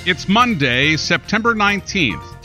It's Monday, September 19th,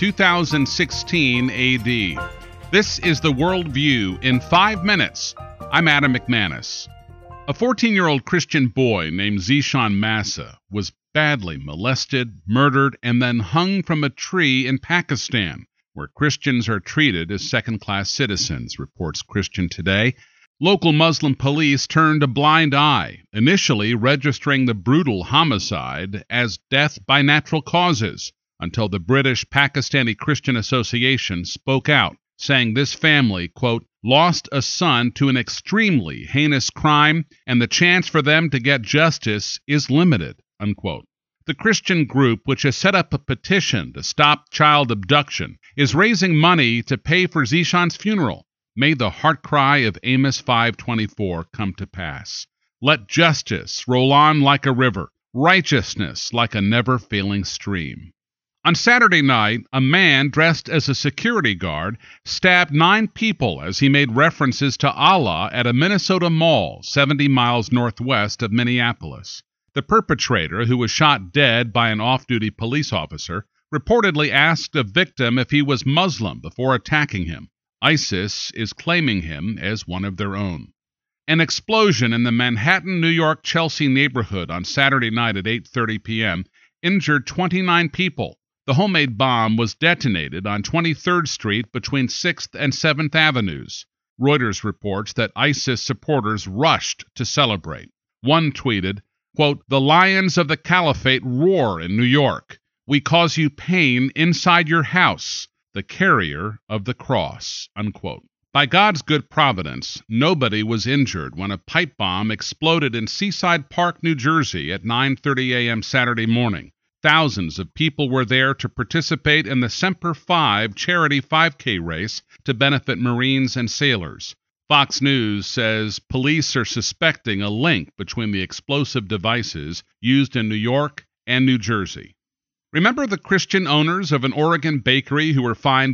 2016 AD. This is the World View in 5 minutes. I'm Adam McManus. A 14-year-old Christian boy named Zishan Massa was badly molested, murdered, and then hung from a tree in Pakistan, where Christians are treated as second-class citizens, reports Christian Today. Local Muslim police turned a blind eye, initially registering the brutal homicide as death by natural causes, until the British Pakistani Christian Association spoke out, saying this family, quote, lost a son to an extremely heinous crime, and the chance for them to get justice is limited, unquote. The Christian group, which has set up a petition to stop child abduction, is raising money to pay for Zishan's funeral. May the heart cry of Amos 5:24 come to pass. Let justice roll on like a river, righteousness like a never-failing stream. On Saturday night, a man dressed as a security guard stabbed 9 people as he made references to Allah at a Minnesota mall 70 miles northwest of Minneapolis. The perpetrator, who was shot dead by an off-duty police officer, reportedly asked a victim if he was Muslim before attacking him. ISIS is claiming him as one of their own. An explosion in the Manhattan, New York, Chelsea neighborhood on Saturday night at 8:30 p.m. injured 29 people. The homemade bomb was detonated on 23rd Street between 6th and 7th Avenues. Reuters reports that ISIS supporters rushed to celebrate. One tweeted, quote, "The lions of the caliphate roar in New York. We cause you pain inside your house. The carrier of the cross," unquote. By God's good providence, nobody was injured when a pipe bomb exploded in Seaside Park, New Jersey at 9:30 a.m. Saturday morning. Thousands of people were there to participate in the Semper Fi charity 5K race to benefit Marines and sailors. Fox News says police are suspecting a link between the explosive devices used in New York and New Jersey. Remember the Christian owners of an Oregon bakery who were fined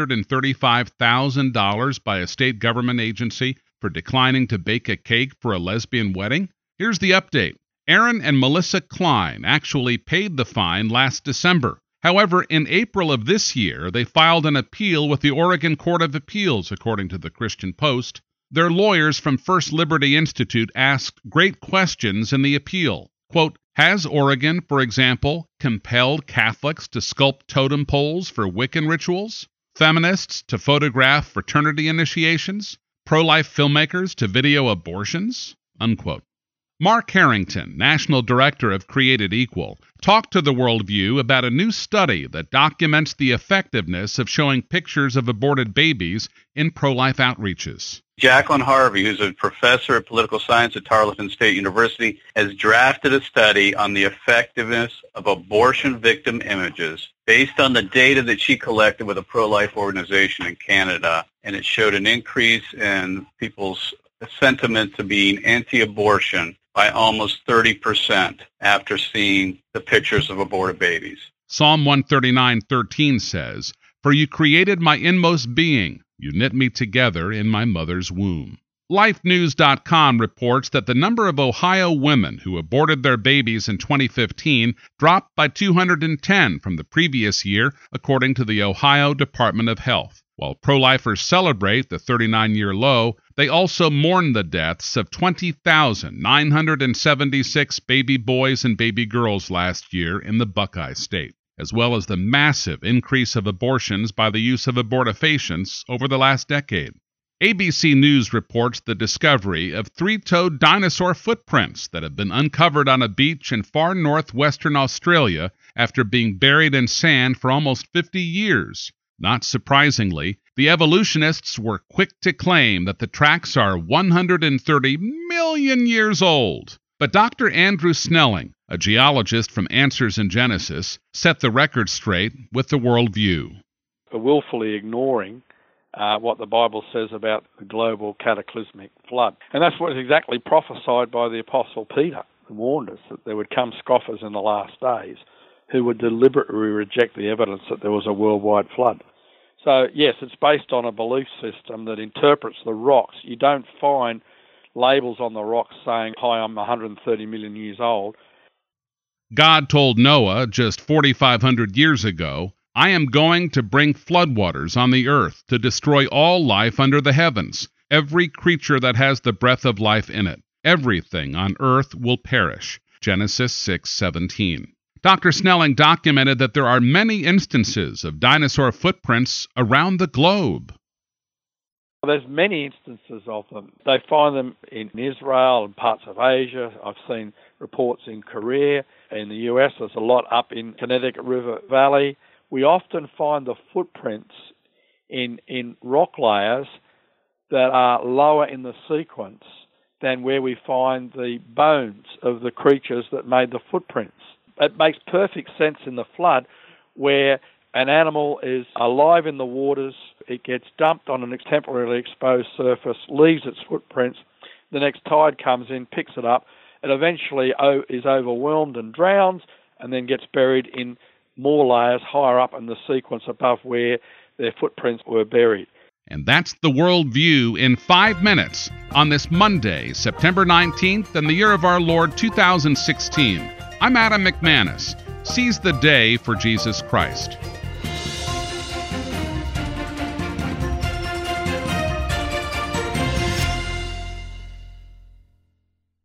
$135,000 by a state government agency for declining to bake a cake for a lesbian wedding? Here's the update. Aaron and Melissa Klein actually paid the fine last December. However, in April of this year, they filed an appeal with the Oregon Court of Appeals, according to the Christian Post. Their lawyers from First Liberty Institute asked great questions in the appeal. Quote, has Oregon, for example, compelled Catholics to sculpt totem poles for Wiccan rituals? Feminists to photograph fraternity initiations? Pro-life filmmakers to video abortions? Unquote. Mark Harrington, National Director of Created Equal, talked to the Worldview about a new study that documents the effectiveness of showing pictures of aborted babies in pro-life outreaches. Jacqueline Harvey, who's a professor of political science at Tarleton State University, has drafted a study on the effectiveness of abortion victim images based on the data that she collected with a pro-life organization in Canada, and it showed an increase in people's sentiment to being anti-abortion by almost 30% after seeing the pictures of aborted babies. Psalm 139:13 says, "For you created my inmost being. You knit me together in my mother's womb." LifeNews.com reports that the number of Ohio women who aborted their babies in 2015 dropped by 210 from the previous year, according to the Ohio Department of Health. While pro-lifers celebrate the 39-year low, they also mourn the deaths of 20,976 baby boys and baby girls last year in the Buckeye State, as well as the massive increase of abortions by the use of abortifacients over the last decade. ABC News reports the discovery of 3-toed dinosaur footprints that have been uncovered on a beach in far northwestern Australia after being buried in sand for almost 50 years. Not surprisingly, the evolutionists were quick to claim that the tracks are 130 million years old. But Dr. Andrew Snelling, a geologist from Answers in Genesis, set the record straight with the Worldview. Willfully ignoring what the Bible says about the global cataclysmic flood. And that's what is exactly prophesied by the Apostle Peter, who warned us that there would come scoffers in the last days who would deliberately reject the evidence that there was a worldwide flood. So, yes, it's based on a belief system that interprets the rocks. You don't find labels on the rocks saying, hi, I'm 130 million years old. God told Noah just 4,500 years ago, "I am going to bring floodwaters on the earth to destroy all life under the heavens. Every creature that has the breath of life in it, everything on earth will perish." Genesis 6:17. Dr. Snelling documented that there are many instances of dinosaur footprints around the globe. There's many instances of them. They find them in Israel and parts of Asia. I've seen reports in Korea. In the US, there's a lot up in Connecticut River Valley. We often find the footprints in rock layers that are lower in the sequence than where we find the bones of the creatures that made the footprints. It makes perfect sense in the flood, where an animal is alive in the waters, it gets dumped on a temporarily exposed surface, leaves its footprints, the next tide comes in, picks it up, it eventually is overwhelmed and drowns, and then gets buried in more layers higher up in the sequence above where their footprints were buried. And that's the World View in 5 minutes on this Monday, September 19th, in the year of our Lord 2016. I'm Adam McManus. Seize the day for Jesus Christ.